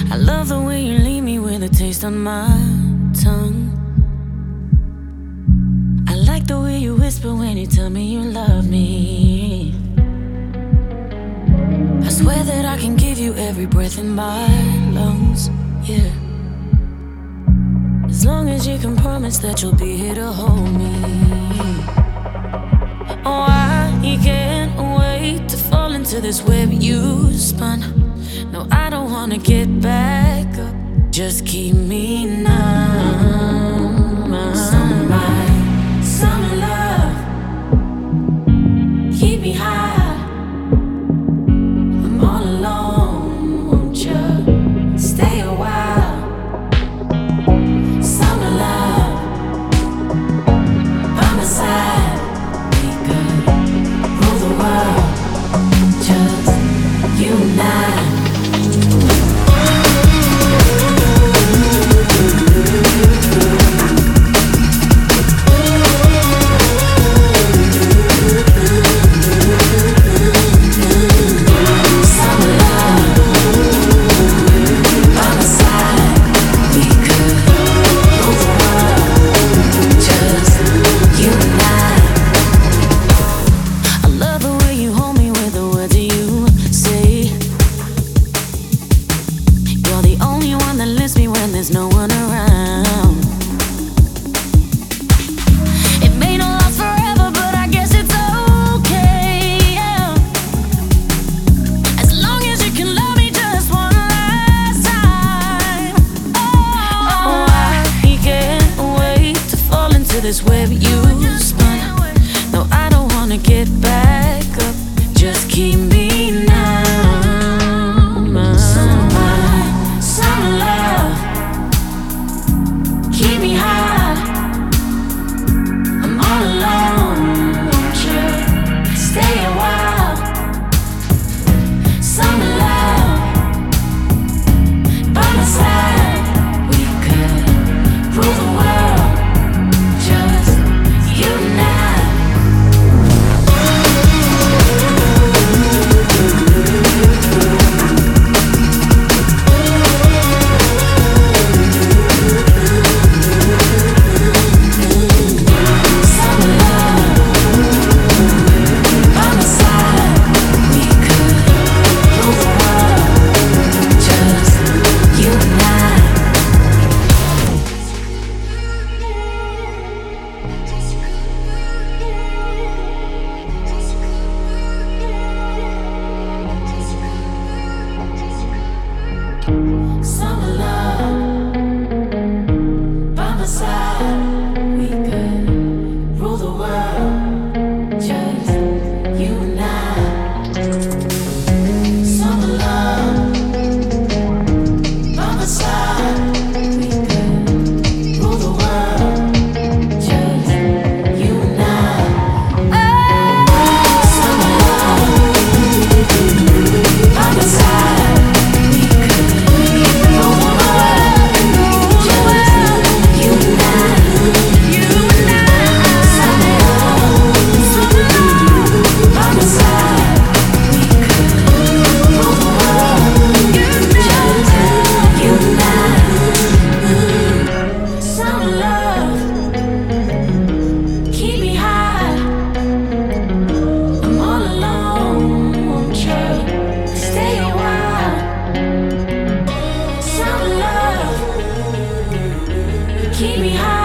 I love the way you leave me with a taste on my tongue. I like the way you whisper when you tell me you love me. I swear that I can give you every breath in my lungs, yeah. As long as you can promise that you'll be here to hold me. Oh, I can't wait to fall into this web you spun. No, I don't wanna get back up. Just keep me numb. Summer love, keep me high. I'm all alone, won't you stay a while? Summer love, by my side. We could rule the world, just you and I. There's no one around. It may not last forever, but I guess it's okay, yeah. As long as you can love me just one last time. Oh, I can't wait to fall into this web you spun. No, I don't wanna get back up. Just keep me numb. Summer love, keep me high. I'm all alone, won't you stay a while? Summer love, by my side. We could rule the world, just you and I. Summer love, by my side. We could rule the world, just you and I. Summer love, by my side. We could rule the world, just you and I. Summer love, by my side. Keep me high.